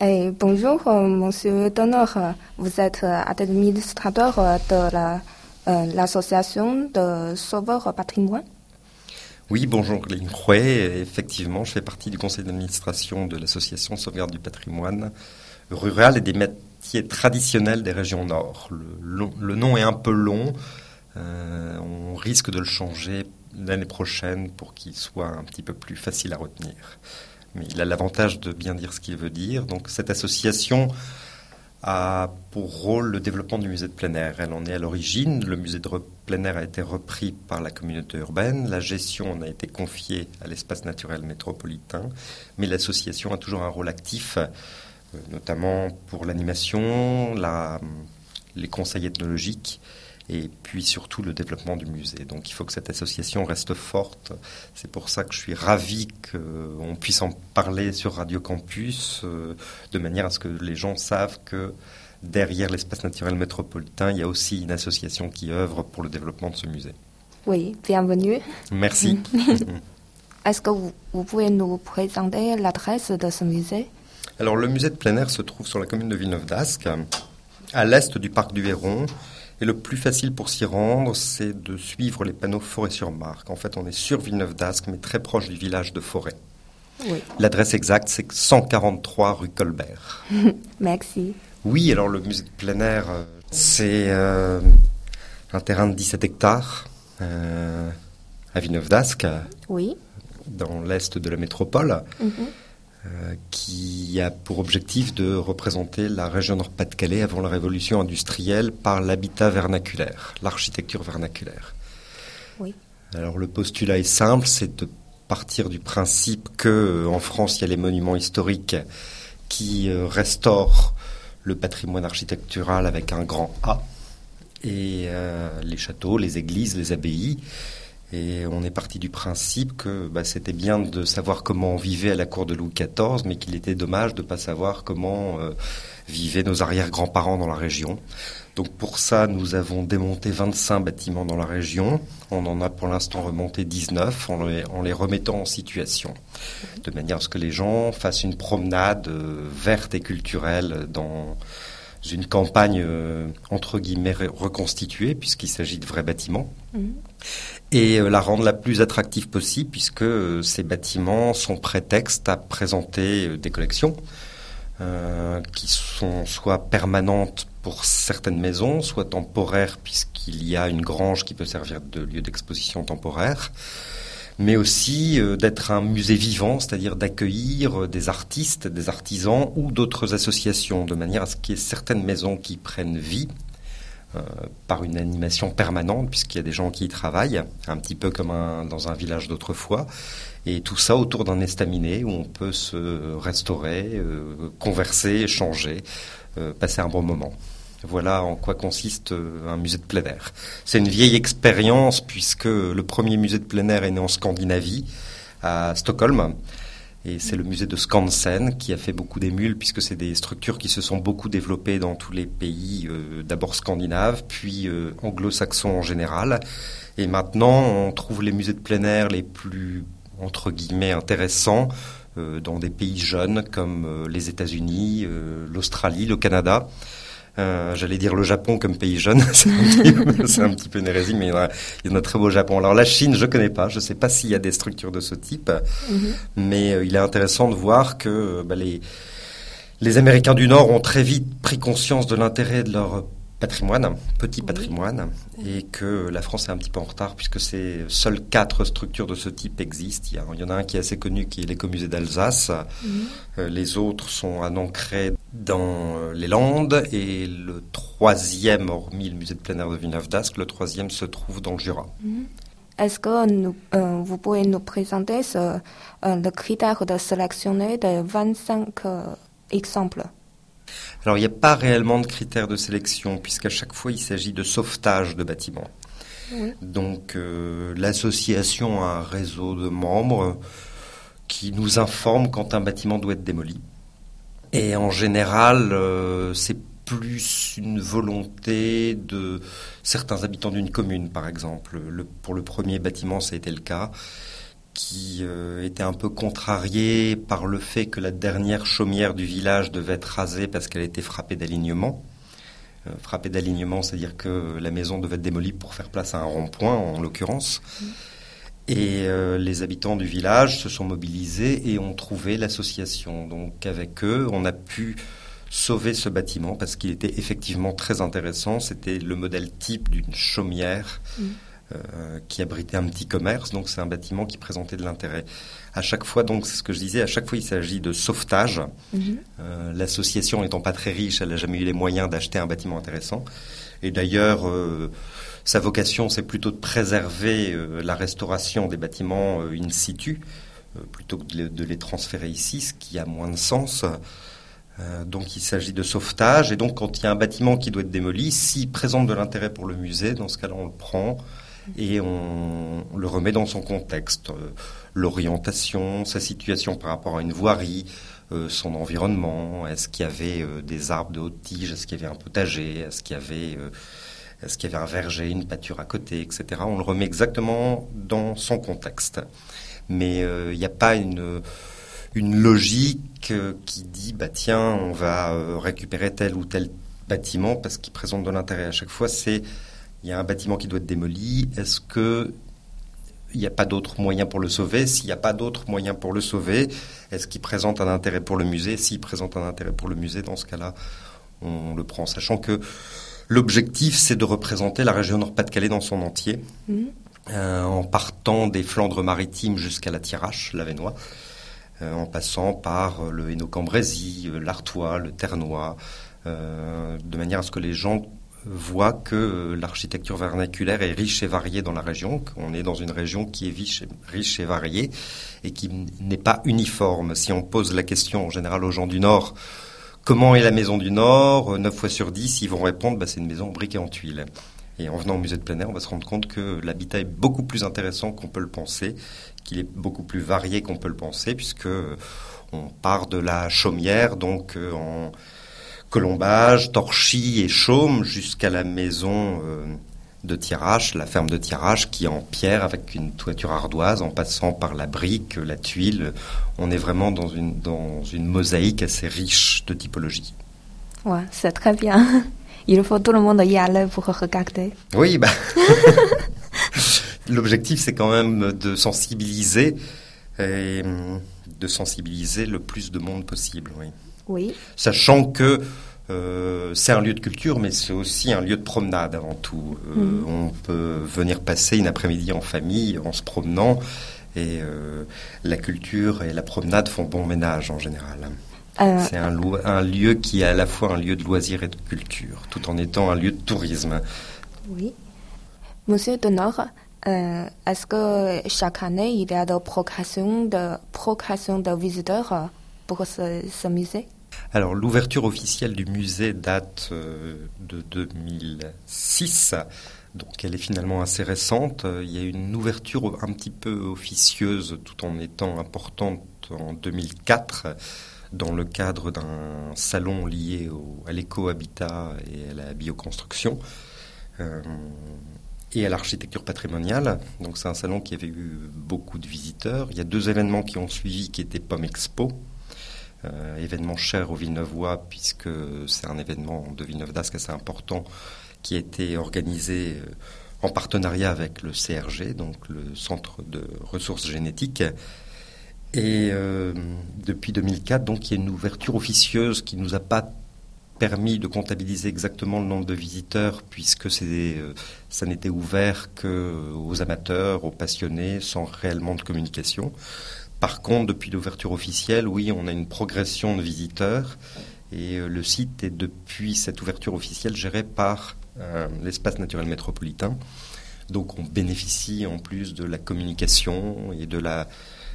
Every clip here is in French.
Et bonjour, monsieur Donner. Vous êtes administrateur de l'association de Sauveurs Patrimoine. Oui, bonjour Ling Hui. Effectivement, je fais partie du conseil d'administration de l'association Sauvegarde du patrimoine rural et des métiers traditionnels des régions nord. Le nom est un peu long. On risque de le changer l'année prochaine pour qu'il soit un petit peu plus facile à retenir. Mais il a l'avantage de bien dire ce qu'il veut dire. Donc cette association a pour rôle le développement du musée de plein air. Elle en est à l'origine. Le musée de plein air a été repris par la communauté urbaine. La gestion en a été confiée à l'espace naturel métropolitain. Mais l'association a toujours un rôle actif, notamment pour l'animation, les conseils ethnologiques et puis surtout le développement du musée. Donc il faut que cette association reste forte. C'est pour ça que je suis ravi qu'on puisse en parler sur Radio Campus, de manière à ce que les gens savent que derrière l'espace naturel métropolitain, il y a aussi une association qui œuvre pour le développement de ce musée. Oui, bienvenue. Merci. Est-ce que vous pouvez nous présenter l'adresse de ce musée ? Alors le musée de plein air se trouve sur la commune de Villeneuve-d'Ascq, à l'est du parc du Héron. Et le plus facile pour s'y rendre, c'est de suivre les panneaux Forêt-sur-Marque. En fait, on est sur Villeneuve-d'Ascq, mais très proche du village de Forêt. Oui. L'adresse exacte, c'est 143 rue Colbert. Merci. Oui, alors le musée de plein air, c'est un terrain de 17 hectares à Villeneuve-d'Ascq, Oui. dans l'est de la métropole. Qui a pour objectif de représenter la région Nord-Pas-de-Calais avant la révolution industrielle par l'habitat vernaculaire, l'architecture vernaculaire. Oui. Alors le postulat est simple, c'est de partir du principe que en France, il y a les monuments historiques qui restaurent le patrimoine architectural avec un grand A, et les châteaux, les églises, les abbayes. Et on est parti du principe que c'était bien de savoir comment on vivait à la cour de Louis XIV, mais qu'il était dommage de ne pas savoir comment vivaient nos arrière-grands-parents dans la région. Donc pour ça, nous avons démonté 25 bâtiments dans la région. On en a pour l'instant remonté 19 en les remettant en situation, de manière à ce que les gens fassent une promenade verte et culturelle dans une campagne entre guillemets reconstituée, puisqu'il s'agit de vrais bâtiments. Et la rendre la plus attractive possible, puisque ces bâtiments sont prétexte à présenter des collections qui sont soit permanentes pour certaines maisons, soit temporaires, puisqu'il y a une grange qui peut servir de lieu d'exposition temporaire, mais aussi d'être un musée vivant, c'est-à-dire d'accueillir des artistes, des artisans ou d'autres associations, de manière à ce qu'il y ait certaines maisons qui prennent vie par une animation permanente, puisqu'il y a des gens qui y travaillent, un petit peu comme dans un village d'autrefois, et tout ça autour d'un estaminet où on peut se restaurer, converser, échanger, passer un bon moment. Voilà en quoi consiste un musée de plein air. C'est une vieille expérience, puisque le premier musée de plein air est né en Scandinavie, à Stockholm. Et c'est le musée de Skansen qui a fait beaucoup d'émules, puisque c'est des structures qui se sont beaucoup développées dans tous les pays, d'abord scandinaves, puis anglo-saxons en général. Et maintenant, on trouve les musées de plein air les plus, entre guillemets, intéressants dans des pays jeunes comme les États-Unis, l'Australie, le Canada. J'allais dire le Japon comme pays jeune, c'est un petit peu une hérésie, mais il y en a très beau au Japon. Alors la Chine, je connais pas, je sais pas s'il y a des structures de ce type, mais il est intéressant de voir que les Américains du Nord ont très vite pris conscience de l'intérêt de leur patrimoine, petit patrimoine, et que la France est un petit peu en retard, puisque seules 4 structures de ce type existent. Il y en a un qui est assez connu, qui est l'écomusée d'Alsace. Les autres sont ancrés dans les Landes, et le 3e, hormis le musée de plein air de Villeneuve-d'Ascq, le 3e se trouve dans le Jura. Est-ce que vous pouvez nous présenter le critère de sélectionner de 25 exemples ? Alors, il n'y a pas réellement de critères de sélection, puisqu'à chaque fois, il s'agit de sauvetage de bâtiments. Oui. Donc, l'association a un réseau de membres qui nous informe quand un bâtiment doit être démoli. Et en général, c'est plus une volonté de certains habitants d'une commune, par exemple. Pour le premier bâtiment, ça a été le cas, qui était un peu contrarié par le fait que la dernière chaumière du village devait être rasée parce qu'elle était frappée d'alignement. Frappée d'alignement, c'est-à-dire que la maison devait être démolie pour faire place à un rond-point, en l'occurrence. Et les habitants du village se sont mobilisés et ont trouvé l'association. Donc avec eux, on a pu sauver ce bâtiment parce qu'il était effectivement très intéressant. C'était le modèle type d'une chaumière qui abritait un petit commerce. Donc c'est un bâtiment qui présentait de l'intérêt. À chaque fois, donc c'est ce que je disais, à chaque fois il s'agit de sauvetage. L'association n'étant pas très riche, elle n'a jamais eu les moyens d'acheter un bâtiment intéressant. Et d'ailleurs, sa vocation, c'est plutôt de préserver la restauration des bâtiments in situ, plutôt que de les transférer ici, ce qui a moins de sens. Donc il s'agit de sauvetage. Et donc quand il y a un bâtiment qui doit être démoli, s'il présente de l'intérêt pour le musée, dans ce cas-là, on le prend et on le remet dans son contexte. L'orientation, sa situation par rapport à une voirie, son environnement, est-ce qu'il y avait des arbres de haute tige, est-ce qu'il y avait un potager, est-ce qu'il y avait un verger, une pâture à côté, etc. On le remet exactement dans son contexte. Mais il n'y a pas une logique qui dit tiens, on va récupérer tel ou tel bâtiment parce qu'il présente de l'intérêt. À chaque fois, il y a un bâtiment qui doit être démoli. Est-ce que il n'y a pas d'autre moyen pour le sauver? S'il n'y a pas d'autre moyen pour le sauver, est-ce qu'il présente un intérêt pour le musée? S'il présente un intérêt pour le musée, dans ce cas-là, on le prend. Sachant que l'objectif, c'est de représenter la région Nord-Pas-de-Calais dans son entier, en partant des Flandres-Maritimes jusqu'à la Thiérache, l'Avesnois, en passant par le Hainaut-Cambrésis, l'Artois, le Ternois, de manière à ce que les gens voient que l'architecture vernaculaire est riche et variée dans la région, qu'on est dans une région qui est riche et variée et qui n'est pas uniforme. Si on pose la question en général aux gens du Nord, comment est la maison du Nord? 9 fois sur 10, ils vont répondre c'est une maison en briques et en tuiles. Et en venant au musée de plein air, on va se rendre compte que l'habitat est beaucoup plus intéressant qu'on peut le penser, qu'il est beaucoup plus varié qu'on peut le penser, puisque on part de la chaumière, donc en colombage, torchis et chaume, jusqu'à la maison de Thiérache, la ferme de Thiérache, qui est en pierre avec une toiture ardoise, en passant par la brique, la tuile. On est vraiment dans une mosaïque assez riche de typologie. Ouais, c'est très bien. Il faut tout le monde y aller pour regarder. Oui, l'objectif, c'est quand même de sensibiliser le plus de monde possible. Oui. Sachant que c'est un lieu de culture, mais c'est aussi un lieu de promenade avant tout. On peut venir passer une après-midi en famille en se promenant, et la culture et la promenade font bon ménage en général. C'est un lieu qui est à la fois un lieu de loisirs et de culture, tout en étant un lieu de tourisme. Oui. Monsieur Denord, est-ce que chaque année, il y a de progression de visiteurs pour ce musée? Alors, l'ouverture officielle du musée date de 2006, donc elle est finalement assez récente. Il y a une ouverture un petit peu officieuse, tout en étant importante, en 2004, dans le cadre d'un salon lié à l'éco-habitat et à la bioconstruction et à l'architecture patrimoniale. Donc c'est un salon qui avait eu beaucoup de visiteurs. Il y a 2 événements qui ont suivi, qui étaient Pomme Expo, événement cher aux Villeneuvois, puisque c'est un événement de Villeneuve-d'Ascq assez important, qui a été organisé en partenariat avec le CRG, donc le Centre de ressources génétiques. Et depuis 2004, donc, il y a une ouverture officieuse qui ne nous a pas permis de comptabiliser exactement le nombre de visiteurs, puisque ça n'était ouvert qu'aux amateurs, aux passionnés, sans réellement de communication. Par contre, depuis l'ouverture officielle, oui, on a une progression de visiteurs, et le site est, depuis cette ouverture officielle, géré par l'espace naturel métropolitain. Donc on bénéficie en plus de la communication et de la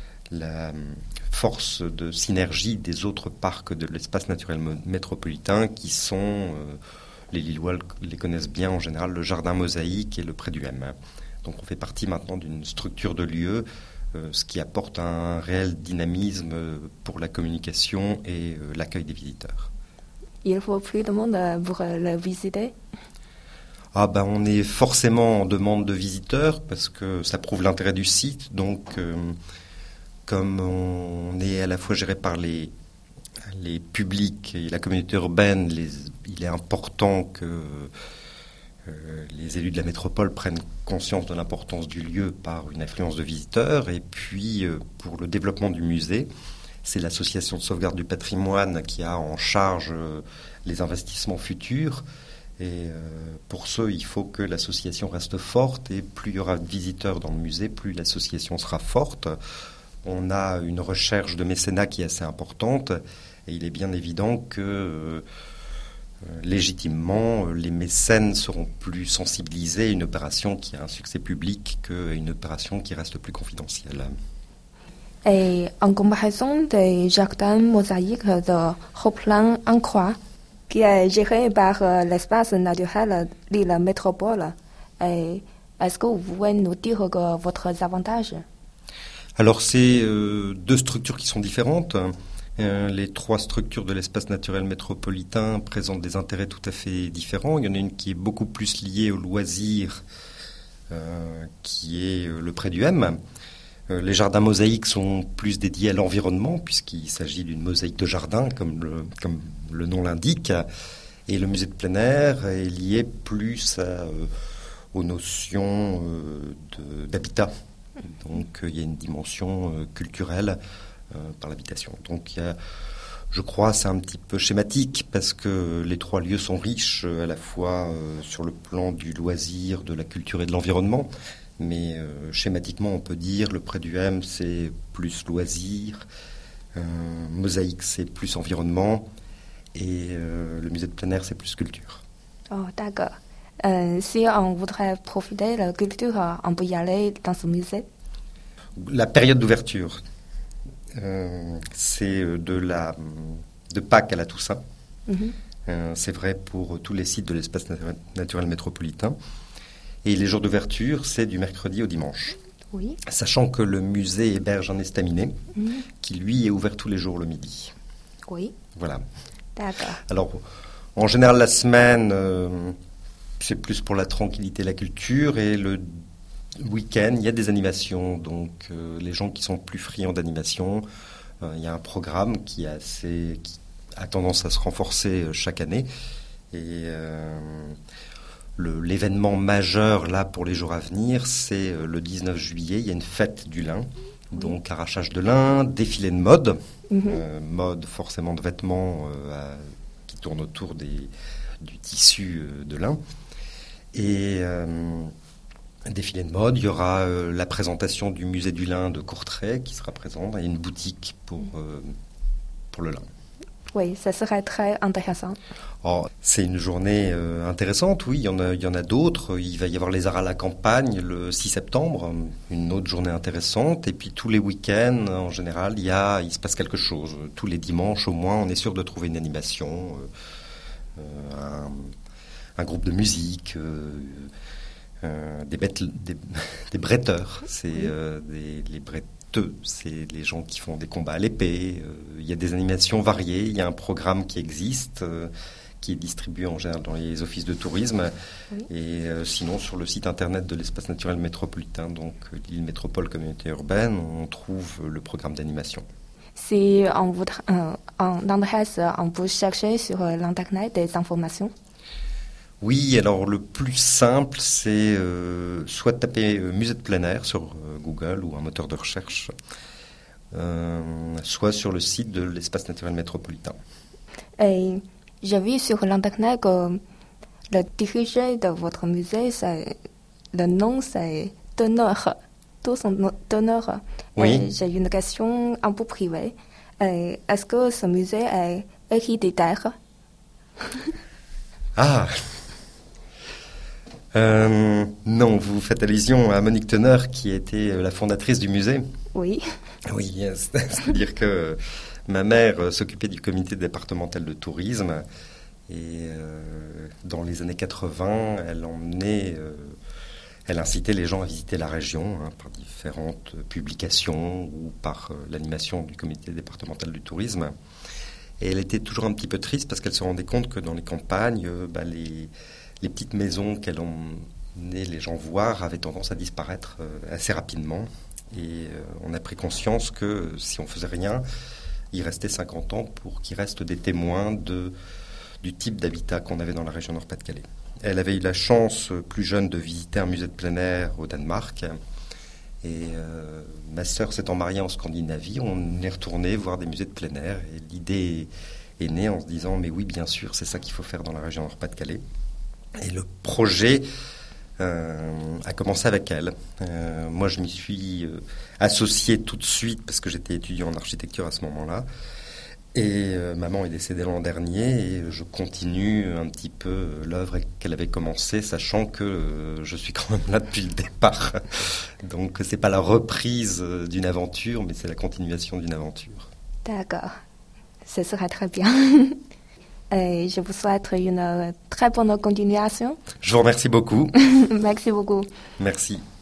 force de synergie des autres parcs de l'espace naturel métropolitain qui sont, les Lillois les connaissent bien en général, le Jardin Mosaïque et le Pré du M. Donc on fait partie maintenant d'une structure de lieu, ce qui apporte un réel dynamisme pour la communication et l'accueil des visiteurs. Il faut plus de monde pour le visiter? On est forcément en demande de visiteurs parce que ça prouve l'intérêt du site. Donc, comme on est à la fois géré par les publics et la communauté urbaine, il est important que les élus de la métropole prennent conscience de l'importance du lieu par une affluence de visiteurs. Et puis, pour le développement du musée, c'est l'association de sauvegarde du patrimoine qui a en charge les investissements futurs. Et pour ce, il faut que l'association reste forte. Et plus il y aura de visiteurs dans le musée, plus l'association sera forte. On a une recherche de mécénat qui est assez importante. Et il est bien évident que, légitimement, les mécènes seront plus sensibilisés à une opération qui a un succès public qu'à une opération qui reste plus confidentielle. Et en comparaison des jardins mosaïques de Haut-Plan en Croix, qui est géré par l'espace naturel de la métropole, est-ce que vous pouvez nous dire votre avantage? Alors, c'est deux structures qui sont différentes. Les trois structures de l'espace naturel métropolitain présentent des intérêts tout à fait différents. Il y en a une qui est beaucoup plus liée au loisir, qui est le Pré du M. Les jardins mosaïques sont plus dédiés à l'environnement, puisqu'il s'agit d'une mosaïque de jardin, comme le nom l'indique. Et le musée de plein air est lié plus aux notions d'habitat. Donc il y a une dimension culturelle par l'habitation. Donc je crois c'est un petit peu schématique, parce que les trois lieux sont riches à la fois sur le plan du loisir, de la culture et de l'environnement. Mais schématiquement, on peut dire le Pré du M, c'est plus loisir, mosaïque, c'est plus environnement, et le musée de plein air, c'est plus culture. Oh, d'accord. Si on voudrait profiter de la culture, on peut y aller dans ce musée? La période d'ouverture, c'est de Pâques à la Toussaint. C'est vrai pour tous les sites de l'espace naturel métropolitain. Et les jours d'ouverture, c'est du mercredi au dimanche. Oui. Sachant que le musée héberge un estaminet qui, lui, est ouvert tous les jours le midi. Oui. Voilà. D'accord. Alors, en général, la semaine, c'est plus pour la tranquillité et la culture. Et le week-end, il y a des animations. Donc, les gens qui sont plus friands d'animation, il y a un programme qui a tendance à se renforcer chaque année. Et l'événement majeur là pour les jours à venir, c'est le 19 juillet, il y a une fête du lin, donc arrachage de lin, défilé de mode, mode forcément de vêtements qui tournent autour du tissu de lin, et défilé de mode, il y aura la présentation du musée du lin de Courtrai qui sera présente, et une boutique pour le lin. Oui, ça serait très intéressant. C'est une journée intéressante, oui, il y en a d'autres. Il va y avoir les arts à la campagne le 6 septembre, une autre journée intéressante. Et puis tous les week-ends, en général, il se passe quelque chose. Tous les dimanches, au moins, on est sûr de trouver une animation, un groupe de musique, des bretteurs. C'est les bretteurs. C'est les gens qui font des combats à l'épée. Il y a des animations variées. Il y a un programme qui existe, qui est distribué en général dans les offices de tourisme. Oui. Et sinon, sur le site internet de l'espace naturel métropolitain, donc l'île métropole communauté urbaine, on trouve le programme d'animation. Si on intéresse, on peut chercher sur l'internet des informations. Oui, alors le plus simple, c'est soit de taper musée de plein air sur Google ou un moteur de recherche, soit sur le site de l'espace naturel métropolitain. Et j'ai vu sur l'internet que le dirigé de votre musée, le nom c'est Teneur, tout son Teneur. Oui. J'ai une question un peu privée. Est-ce que ce musée est héréditaire? Non, vous faites allusion à Monique Teneur, qui était la fondatrice du musée. Oui. Oui, c'est-à-dire que ma mère s'occupait du comité départemental de tourisme, et dans les années 80, elle incitait les gens à visiter la région par différentes publications ou par l'animation du comité départemental du tourisme. Et elle était toujours un petit peu triste parce qu'elle se rendait compte que dans les campagnes, les petites maisons qu'elle emmenait les gens voir avaient tendance à disparaître assez rapidement. Et on a pris conscience que si on faisait rien, il restait 50 ans pour qu'il reste des témoins du type d'habitat qu'on avait dans la région Nord-Pas-de-Calais. Elle avait eu la chance, plus jeune, de visiter un musée de plein air au Danemark. Et ma sœur s'étant mariée en Scandinavie, on est retourné voir des musées de plein air. Et l'idée est née en se disant, mais oui, bien sûr, c'est ça qu'il faut faire dans la région Nord-Pas-de-Calais. Et le projet a commencé avec elle. Moi, je m'y suis associé tout de suite parce que j'étais étudiant en architecture à ce moment-là. Et maman est décédée l'an dernier et je continue un petit peu l'œuvre qu'elle avait commencée, sachant que je suis quand même là depuis le départ. Donc, c'est pas la reprise d'une aventure, mais c'est la continuation d'une aventure. D'accord, ce serait très bien. Et je vous souhaite une très bonne continuation. Je vous remercie beaucoup. Merci beaucoup. Merci.